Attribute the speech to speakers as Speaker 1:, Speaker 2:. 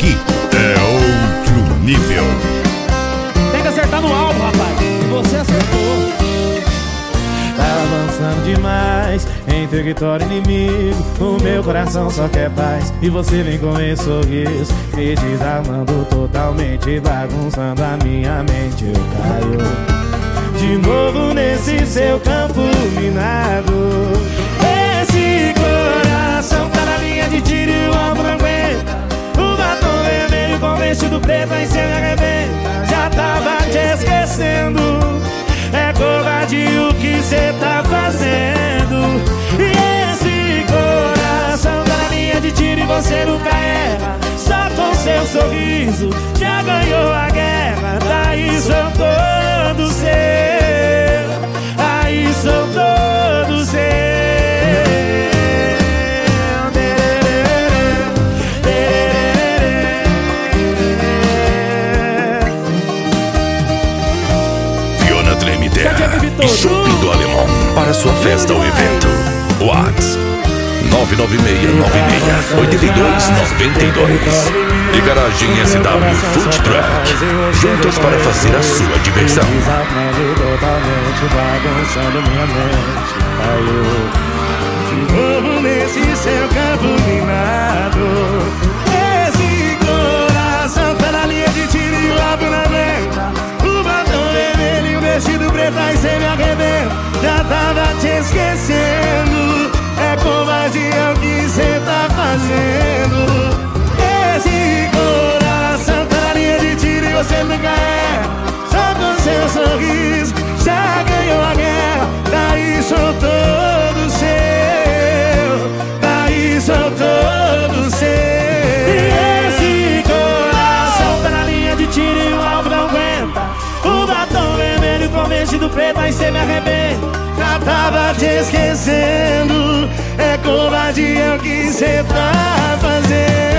Speaker 1: aqui é outro nível.
Speaker 2: Tem que acertar no alvo, rapaz. E você acertou.
Speaker 3: Tá avançando demais em território inimigo. O meu coração só quer paz e você vem com esse sorriso me desarmando totalmente, bagunçando a minha mente. Eu caio de novo nesse seu campo minado. Esse coração tá na linha de tiro e o alvo não aguenta. O batom vermelho com vestido preto aí cê me arrebenta. Já tava te esquecendo. É covardia o que cê tá fazendo. E esse coração tá na linha de tiro e você nunca erra. Só com seu sorriso já ganhou a guerra. Daí sou todo seu. Aí sou todo seu.
Speaker 1: Fiona Treme Terra e Shopping do Alemão para sua festa ou evento. Whats 996968292 e Garagem SW Food Truck, juntos para fazer a sua diversão.
Speaker 3: Totalmente bagunçando minha mente. Caiu de novo nesse seu campo minado. Esse coração tá na linha de tiro e o alvo na venta. O batom vermelho e o vestido preto aí cê me arrebenta. Já tava te esquecendo. É covardia o que cê tá fazendo. Esse coração tá na linha de tiro e você nunca erra. Só com seu sorriso já ganhou a guerra. Daí sou todo seu. Daí sou todo seu. E esse coração tá na linha de tiro e o alvo não aguenta. O batom vermelho com vestido preto aí cê me arrebenta. Já tava te esquecendo. É covardia o que cê tá fazendo.